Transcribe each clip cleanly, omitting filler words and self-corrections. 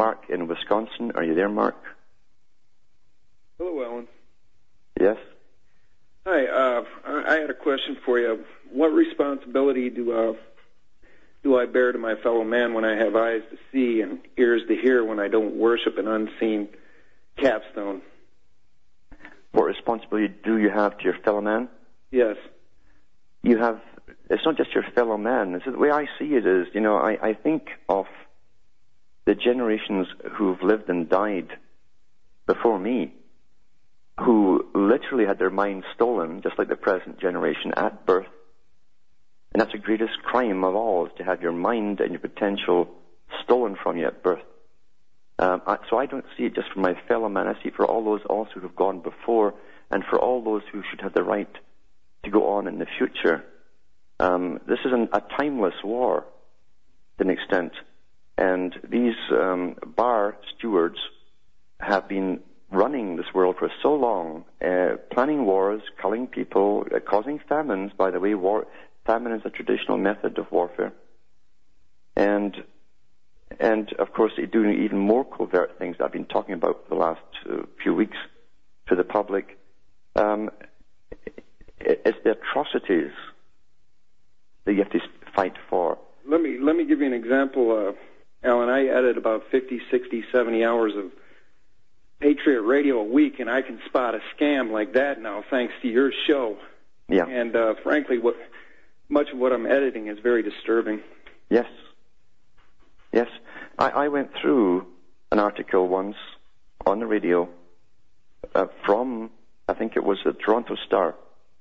Mark in Wisconsin. Are you there, Mark? Hello, Alan. Yes? Hi, I had a question for you. What responsibility do I bear to my fellow man when I have eyes to see and ears to hear when I don't worship an unseen capstone? What responsibility do you have to your fellow man? Yes. You have, it's not just your fellow man. The way I see it is, I think of the generations who've lived and died before me, who literally had their minds stolen, just like the present generation, at birth. And that's the greatest crime of all, is to have your mind and your potential stolen from you at birth. So I don't see it just for my fellow man. I see it for all those also who have gone before, and for all those who should have the right to go on in the future. This is a timeless war, to an extent. And these bar stewards have been running this world for so long, planning wars, culling people, causing famines. By the way, famine is a traditional method of warfare. And of course, they do even more covert things that I've been talking about for the last few weeks to the public. It's the atrocities that you have to fight for. Let me give you an example, Alan. I edit about 50, 60, 70 hours of Patriot Radio a week, and I can spot a scam like that now thanks to your show. Yeah. And frankly, much of what I'm editing is very disturbing. Yes. Yes. I went through an article once on the radio from, I think it was the Toronto Star,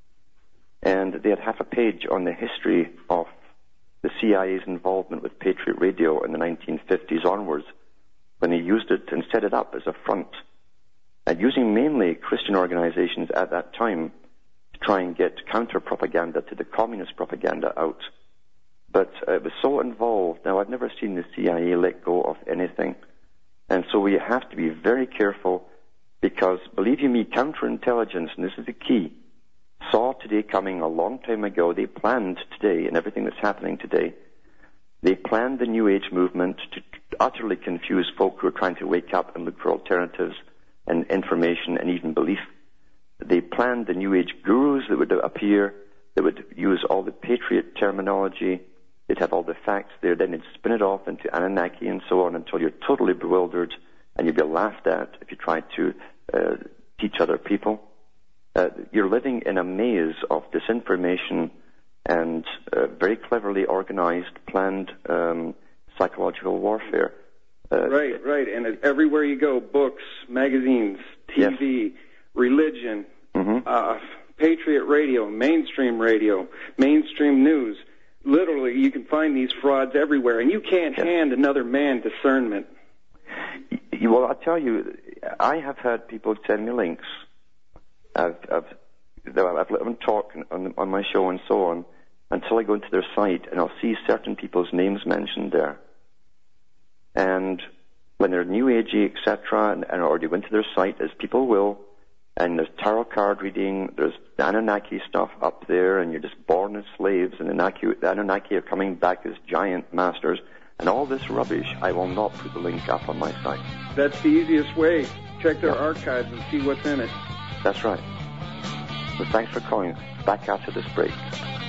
and they had half a page on the history of the CIA's involvement with Patriot Radio in the 1950s onwards, when they used it and set it up as a front, and using mainly Christian organizations at that time to try and get counter-propaganda to the communist propaganda out. But it was so involved. Now, I've never seen the CIA let go of anything. And so we have to be very careful because, believe you me, counterintelligence, and this is the key, saw today coming a long time ago. They planned today, and everything that's happening today, they planned the New Age movement to utterly confuse folk who are trying to wake up and look for alternatives and information and even belief. They planned the New Age gurus that would appear, that would use all the Patriot terminology. They'd have all the facts there, then they'd spin it off into Anunnaki and so on until you're totally bewildered and you'd be laughed at if you try to teach other people. You're living in a maze of disinformation and very cleverly organized, planned psychological warfare. Right. And everywhere you go, books, magazines, TV, yes, religion, Patriot Radio, mainstream news. Literally, you can find these frauds everywhere, and you can't hand another man discernment. Well, I'll tell you, I have had people send me links. I've let them talk on my show and so on until I go into their site, and I'll see certain people's names mentioned there. And when they're New Agey, etc., or they go into their site, as people will, and there's tarot card reading, there's the Anunnaki stuff up there, and you're just born as slaves, and the Anunnaki are coming back as giant masters, and all this rubbish, I will not put the link up on my site. That's the easiest way. Check their archives and see what's in it. That's right. Well, thanks for calling. Back after this break.